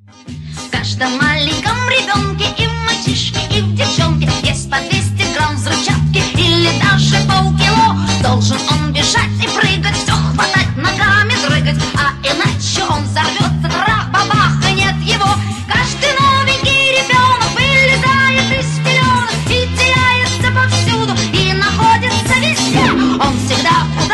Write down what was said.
В каждом маленьком ребенке и в мальчишке, и в девчонке есть по 200 грамм взрывчатки или даже полкило. Должен он бежать и прыгать, все хватать, ногами дрыгать, а иначе он взорвется, трах-бабах, и нет его. Каждый новенький ребенок вылезает из пеленок и теряется повсюду, и находится везде. Он всегда